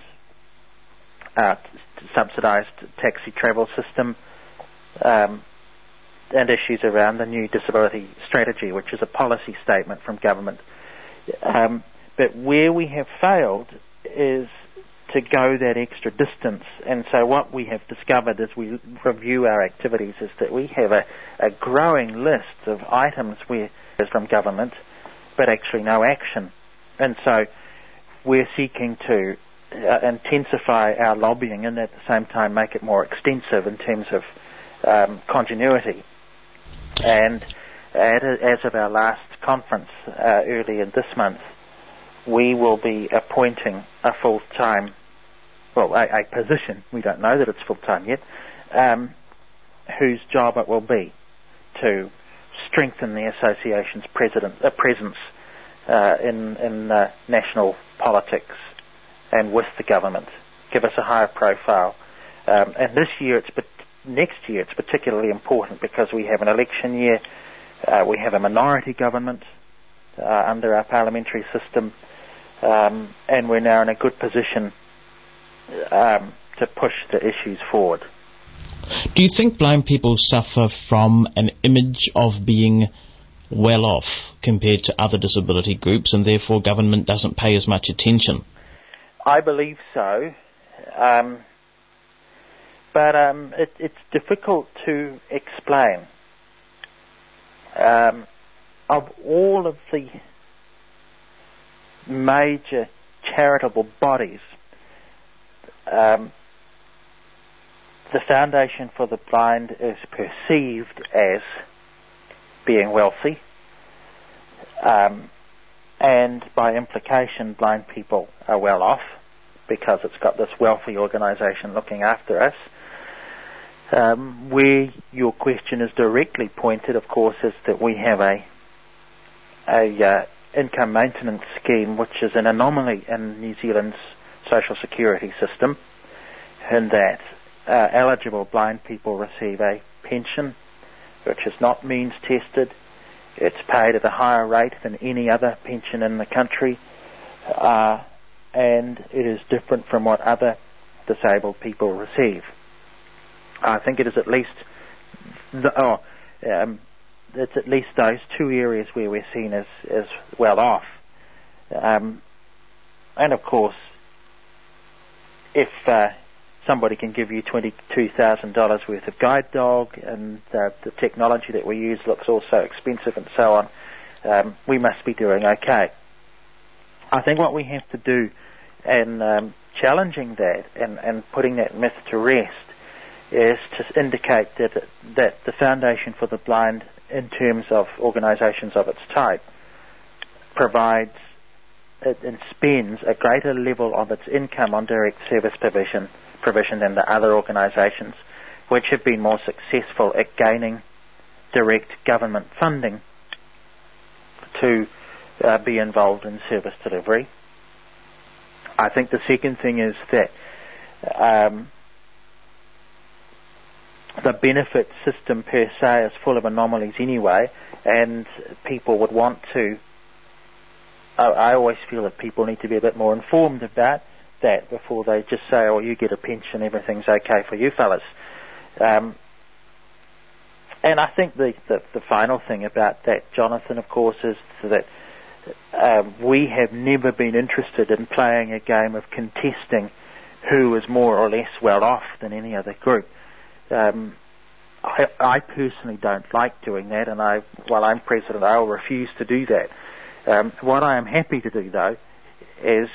uh, subsidised taxi travel system, um, and issues around the new disability strategy, which is a policy statement from government. Um, but where we have failed is to go that extra distance. And so what we have discovered as we review our activities is that we have a, a growing list of items where there's from government, but actually no action. And so we're seeking to uh, intensify our lobbying and at the same time make it more extensive in terms of um, continuity. And at, as of our last conference uh, early in this month, we will be appointing a full-time, well, a, a position, we don't know that it's full-time yet, um, whose job it will be to strengthen the association's president, uh, presence uh, in, in uh, national politics and with the government, give us a higher profile. Um, and this year, it's next year, it's particularly important because we have an election year, uh, we have a minority government uh, under our parliamentary system, um, and we're now in a good position um, to push the issues forward. Do you think blind people suffer from an image of being well off compared to other disability groups, and therefore government doesn't pay as much attention? I believe so. Um, But um, it, it's difficult to explain. Um, of all of the major charitable bodies, um, the Foundation for the Blind is perceived as being wealthy, um, and by implication blind people are well off because it's got this wealthy organisation looking after us. Um, where your question is directly pointed, of course, is that we have a a uh, income maintenance scheme which is an anomaly in New Zealand's social security system, in that uh, eligible blind people receive a pension which is not means tested. It's paid at a higher rate than any other pension in the country, uh, and it is different from what other disabled people receive. I think it is at least the, oh, um, it's at least those two areas where we're seen as, as well off. Um, and of course, if uh, somebody can give you twenty-two thousand dollars worth of guide dog, and uh, the technology that we use looks also expensive and so on, um, we must be doing okay. I think what we have to do in um, challenging that and, and putting that myth to rest is to indicate that that the Foundation for the Blind, in terms of organisations of its type, provides and spends a greater level of its income on direct service provision, provision than the other organisations, which have been more successful at gaining direct government funding to uh, be involved in service delivery. I think the second thing is that um, the benefit system per se is full of anomalies anyway, and people would want to, I, I always feel that people need to be a bit more informed about that before they just say, oh, you get a pension, everything's okay for you fellas. Um, and I think the, the, the final thing about that, Jonathan, of course, is that um, we have never been interested in playing a game of contesting who is more or less well off than any other group. Um, I, I personally don't like doing that, and I, while I'm president, I will refuse to do that. Um, what I am happy to do, though, is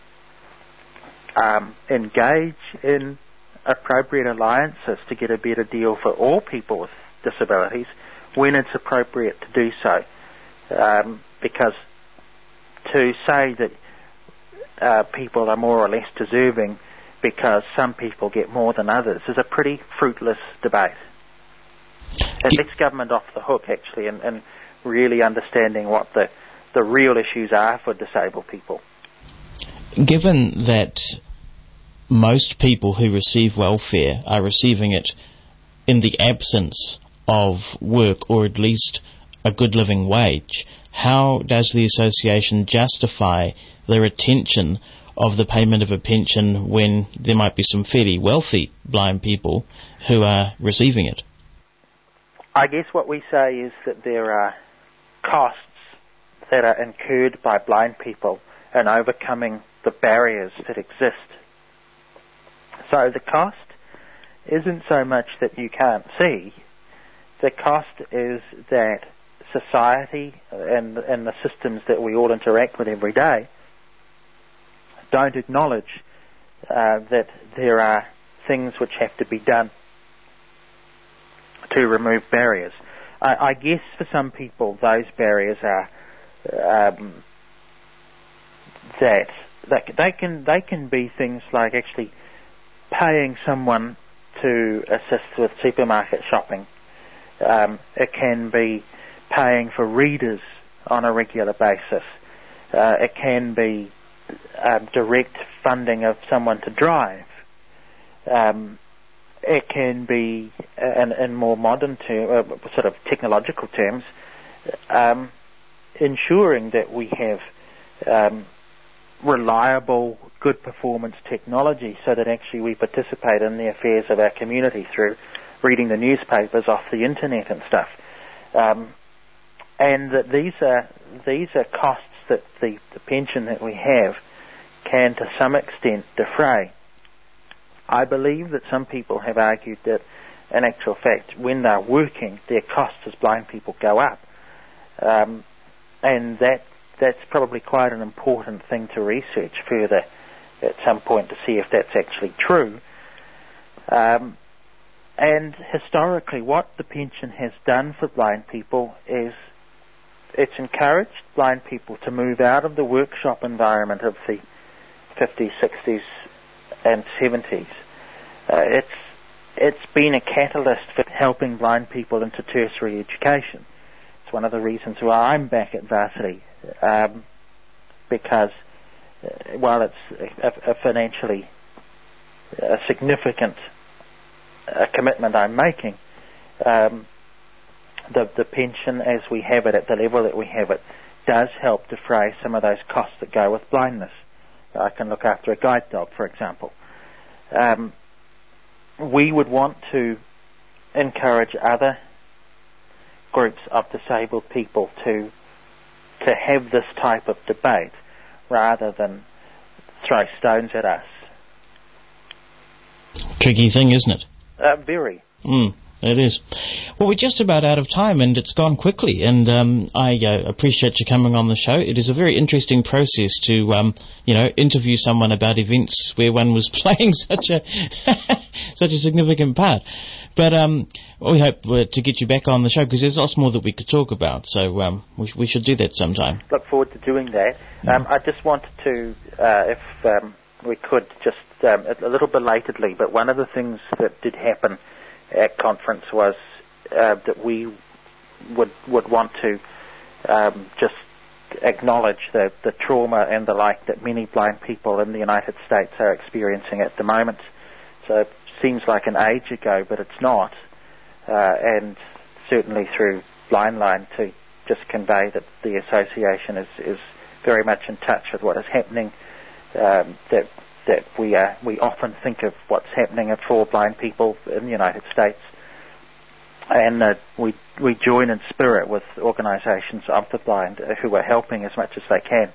um, engage in appropriate alliances to get a better deal for all people with disabilities when it's appropriate to do so. Um, because to say that uh, people are more or less deserving because some people get more than others is a pretty fruitless debate. It lets government off the hook, actually, and, and really understanding what the, the real issues are for disabled people. Given that most people who receive welfare are receiving it in the absence of work, or at least a good living wage, how does the association justify the retention of the payment of a pension when there might be some fairly wealthy blind people who are receiving it? I guess what we say is that there are costs that are incurred by blind people in overcoming the barriers that exist. So the cost isn't so much that you can't see. The cost is that society and, and the systems that we all interact with every day don't acknowledge uh, that there are things which have to be done to remove barriers. I, I guess for some people those barriers are um, that, that they can they can be things like actually paying someone to assist with supermarket shopping. Um, it can be paying for readers on a regular basis. Uh, it can be um, direct funding of someone to drive. Um, it can be, uh, in, in more modern terms, uh, sort of technological terms, um, ensuring that we have um, reliable, good performance technology so that actually we participate in the affairs of our community through reading the newspapers off the internet and stuff. Um, and that these are these are costs that the, the pension that we have can to some extent defray. I believe that some people have argued that in actual fact when they're working their costs as blind people go up. Um, and that that's probably quite an important thing to research further at some point to see if that's actually true. Um, and historically, what the pension has done for blind people is it's encouraged blind people to move out of the workshop environment of the fifties, sixties and seventies. Uh, it's it's been a catalyst for helping blind people into tertiary education. It's one of the reasons why I'm back at varsity, um, because uh, while it's a, a financially a significant uh, commitment I'm making, um, the the pension as we have it at the level that we have it does help defray some of those costs that go with blindness. I can look after a guide dog, for example. Um, we would want to encourage other groups of disabled people to to have this type of debate rather than throw stones at us. Tricky thing, isn't it? Uh, very. Mm. It is. Well, we're just about out of time, and it's gone quickly, and um, I uh, appreciate you coming on the show. It is a very interesting process to, um, you know, interview someone about events where one was playing such a such a significant part. But um, we hope uh, to get you back on the show, because there's lots more that we could talk about, so um, we, we should do that sometime. Look forward to doing that. Um, mm. I just wanted to, uh, if um, we could, just um, a little belatedly, but one of the things that did happen at conference was uh, that we would would want to um, just acknowledge the, the trauma and the like that many blind people in the United States are experiencing at the moment. So it seems like an age ago, but it's not. Uh, and certainly through Blindline, to just convey that the association is, is very much in touch with what is happening, um, that that we uh, we often think of what's happening for blind people in the United States, and uh, we we join in spirit with organisations of the blind uh, who are helping as much as they can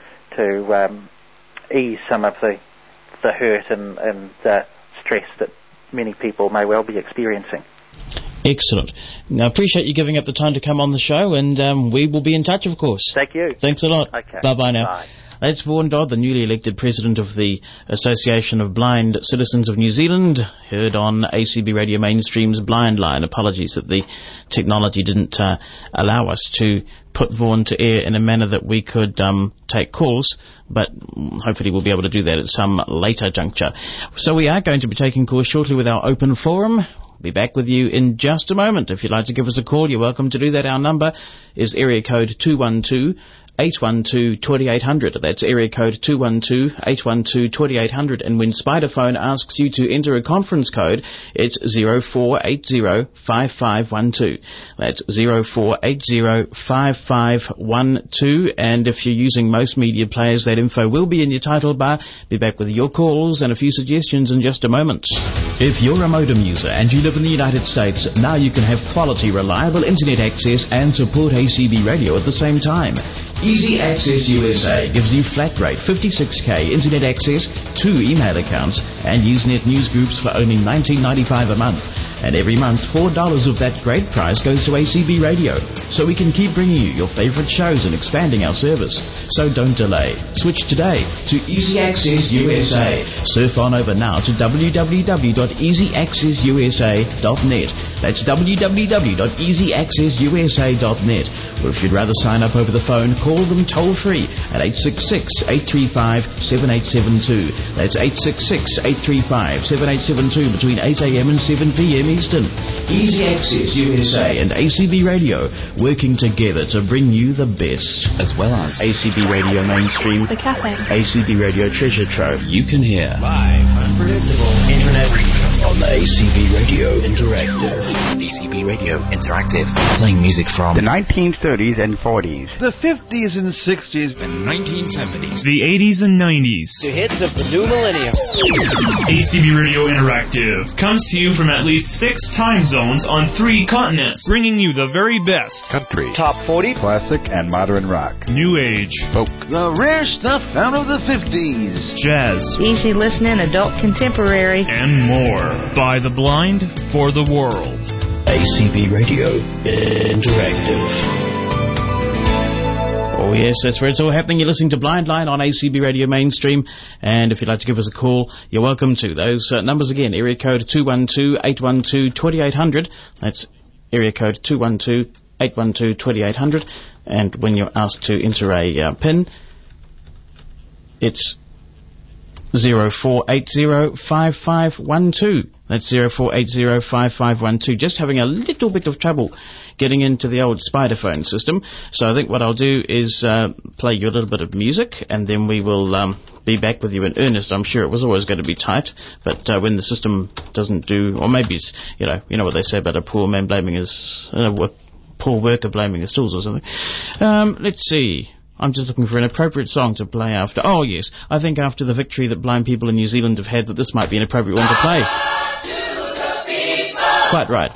to um, ease some of the the hurt and and uh, stress that many people may well be experiencing. Excellent. I appreciate you giving up the time to come on the show, and um, we will be in touch, of course. Thank you. Thanks a lot. Okay. Bye-bye now. Bye. That's Vaughan Dodd, the newly elected president of the Association of Blind Citizens of New Zealand, heard on A C B Radio Mainstream's Blind Line. Apologies that the technology didn't uh, allow us to put Vaughan to air in a manner that we could um, take calls, but hopefully we'll be able to do that at some later juncture. So we are going to be taking calls shortly with our open forum. Be back with you in just a moment. If you'd like to give us a call, you're welcome to do that. Our number is area code two one two, eight one two, two eight zero zero. That's area code two one two, eight one two, two eight zero zero. And when Spiderphone asks you to enter a conference code, it's zero four eight zero, five five one two. That's zero four eight zero, five five one two. And if you're using most media players, that info will be in your title bar. Be back with your calls and a few suggestions in just a moment. If you're a modem user and you live in the United States, now you can have quality, reliable internet access and support A C B radio at the same time. Easy Access U S A gives you flat rate fifty-six K internet access, two email accounts, and Usenet news groups for only nineteen ninety-five a month. And every month, four dollars of that great price goes to A C B Radio, so we can keep bringing you your favorite shows and expanding our service. So don't delay. Switch today to Easy Access U S A. Surf on over now to w w w dot easy access u s a dot net. That's w w w dot easy access u s a dot net. Or if you'd rather sign up over the phone, call them toll-free at eight six six, eight three five, seven eight seven two. That's eight six six, eight three five, seven eight seven two between eight a m and seven p m Eastern. Easy Access U S A and A C B Radio working together to bring you the best. As well as A C B Radio Mainstream, The Cafe, A C B Radio Treasure Trove. you can hear Live, unpredictable internet radio on the A C B Radio Interactive. A C B Radio Interactive, playing music from the nineteen thirties and forties, the fifties and sixties, the nineteen seventies, the eighties and nineties, the hits of the new millennium. A C B Radio Interactive comes to you from at least six time zones on three continents, bringing you the very best country, top forty, classic and modern rock, new age, folk, the rare stuff out of the fifties, jazz, easy listening, adult contemporary, and more. By the blind, for the world. A C B Radio Interactive. Oh yes, that's where it's all happening. You're listening to Blind Line on A C B Radio Mainstream, and if you'd like to give us a call, you're welcome to. Those uh, numbers again, area code two one two, eight one two, two eight zero zero. That's area code two one two, eight one two, two eight zero zero. And when you're asked to enter a uh, PIN, it's zero four eight zero, five five one two. That's zero four eight zero, five five one two. Just having a little bit of trouble getting into the old Spiderphone system. So I think what I'll do is uh, play you a little bit of music, and then we will um, be back with you in earnest. I'm sure it was always going to be tight, but uh, when the system doesn't do, or maybe it's, you know, you know what they say about a poor man blaming his, uh, a poor worker blaming his tools or something. Um, let's see. I'm just looking for an appropriate song to play after. Oh, yes. I think after the victory that blind people in New Zealand have had, that this might be an appropriate one to play. Quite right.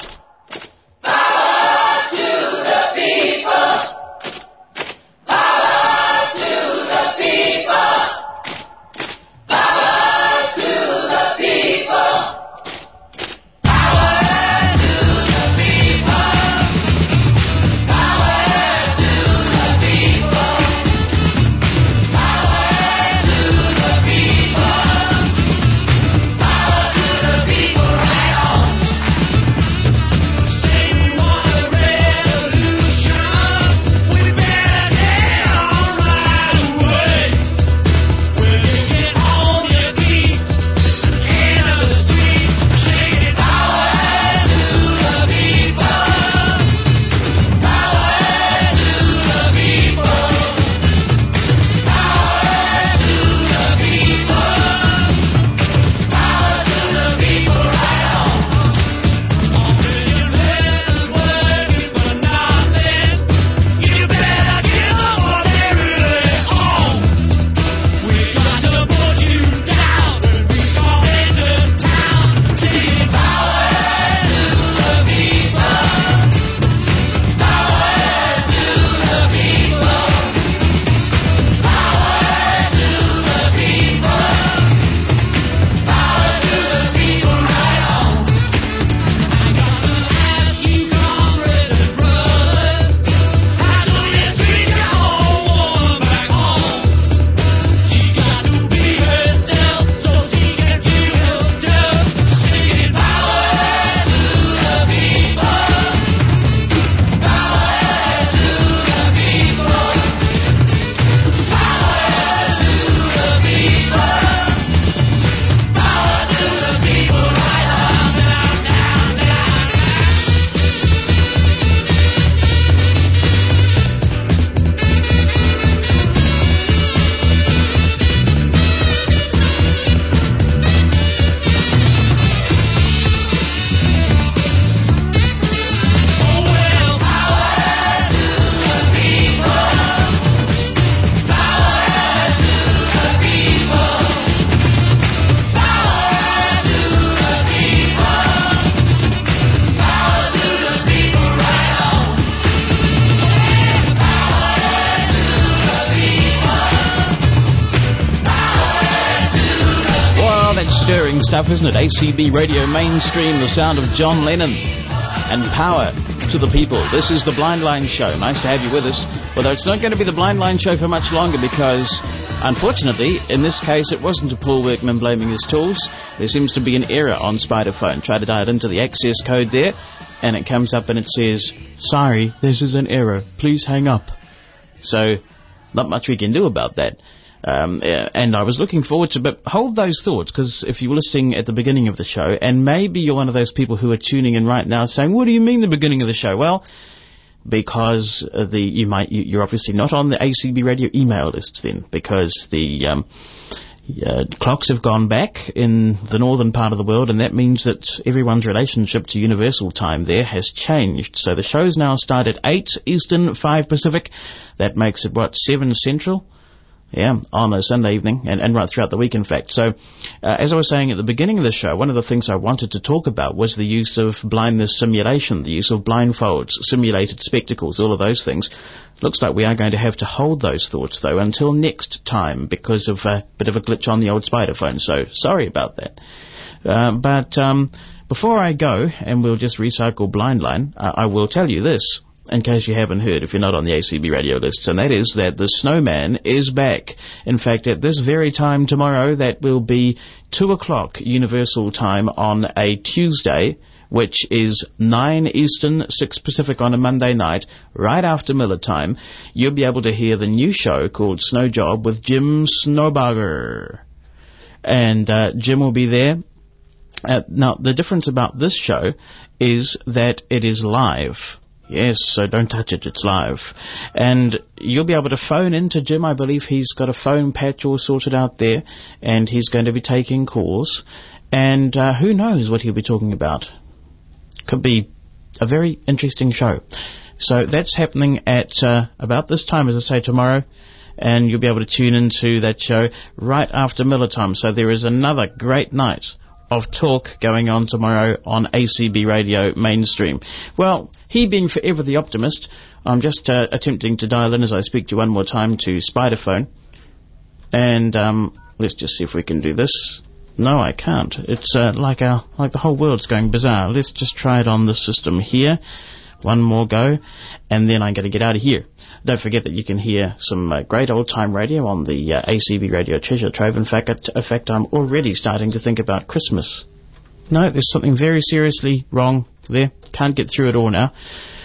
Stuff, isn't it? A C B Radio Mainstream, the sound of John Lennon and power to the people. This is the Blind Line Show. Nice to have you with us. Although it's not going to be the Blind Line Show for much longer because, unfortunately, in this case, it wasn't a poor workman blaming his tools. There seems to be an error on Spiderphone. Try to dial into the access code there, and it comes up and it says, "Sorry, this is an error. Please hang up." So, not much we can do about that. Um, and I was looking forward to, but hold those thoughts, because if you were listening at the beginning of the show, and maybe you're one of those people who are tuning in right now saying, "What do you mean the beginning of the show?" Well, because uh, the you might you, you're obviously not on the A C B Radio email lists then, because the um, uh, clocks have gone back in the northern part of the world, and that means that everyone's relationship to universal time there has changed. So the shows now start at eight Eastern, five Pacific. That makes it, what, seven Central? Yeah, on a Sunday evening, and, and right throughout the week, in fact. So, uh, as I was saying at the beginning of the show, one of the things I wanted to talk about was the use of blindness simulation, the use of blindfolds, simulated spectacles, all of those things. Looks like we are going to have to hold those thoughts, though, until next time, because of a bit of a glitch on the old Spiderphone, so sorry about that. Uh, but um, before I go, and we'll just recycle Blind Line, uh, I will tell you this. in case you haven't heard, if you're not on the A C B radio lists, and that is that the Snowman is back. In fact, at this very time tomorrow, that will be two o'clock Universal Time on a Tuesday, which is nine Eastern, six Pacific on a Monday night, right after Miller time, you'll be able to hear the new show called Snow Job with Jim Snowbugger. And uh, Jim will be there. Uh, now, the difference about this show is that it is live. Yes, so don't touch it, it's live. And you'll be able to phone in to Jim. I believe he's got a phone patch all sorted out there, and he's going to be taking calls. And uh, who knows what he'll be talking about. Could be a very interesting show. So that's happening at uh, about this time, as I say, tomorrow. And you'll be able to tune into that show right after Miller time. So there is another great night of talk going on tomorrow on A C B Radio Mainstream. Well, he being forever the optimist, I'm just uh, attempting to dial in as I speak to you one more time to Spiderphone. And um, let's just see if we can do this. No, I can't. It's uh, like our, like the whole world's going bizarre. Let's just try it on the system here. One more go, and then I'm going to get out of here. Don't forget that you can hear some uh, great old-time radio on the uh, A C B Radio Treasure Trove. In fact, it, in fact, I'm already starting to think about Christmas. No, there's something very seriously wrong there. Can't get through it all now.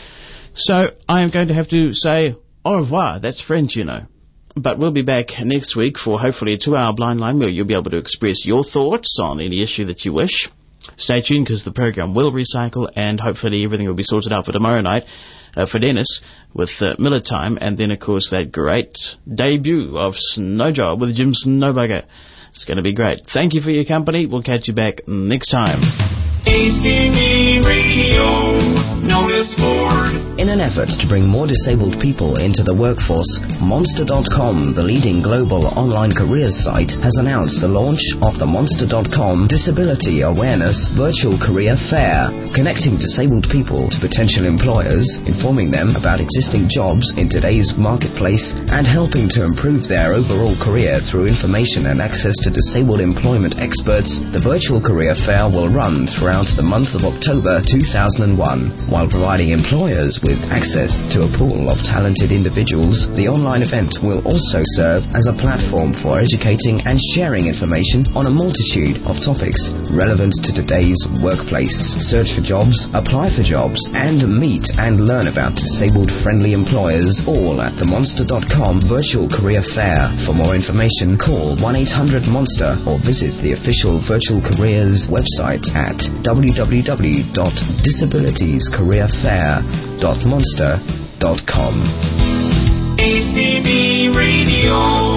So I am going to have to say au revoir. That's French, you know. But we'll be back next week for hopefully a two-hour blind line where you'll be able to express your thoughts on any issue that you wish. Stay tuned because the program will recycle and hopefully everything will be sorted out for tomorrow night uh, for Dennis with uh, Miller Time, and then of course that great debut of Snow Job with Jim Snowbugger. It's going to be great. Thank you for your company. We'll catch you back next time. A C B Radio, notice board. In an effort to bring more disabled people into the workforce, Monster dot com, the leading global online careers site, has announced the launch of the Monster dot com Disability Awareness Virtual Career Fair, connecting disabled people to potential employers, informing them about existing jobs in today's marketplace, and helping to improve their overall career through information and access to disabled employment experts. The Virtual Career Fair will run throughout the month of October two thousand one, while providing employers with access to a pool of talented individuals. The online event will also serve as a platform for educating and sharing information on a multitude of topics relevant to today's workplace. Search for jobs, apply for jobs, and meet and learn about disabled-friendly employers, all at the Monster dot com Virtual Career Fair. For more information, call one eight hundred monster or visit the official Virtual Careers website at w w w dot disabilities career fair dot monster dot com. A C B Radio.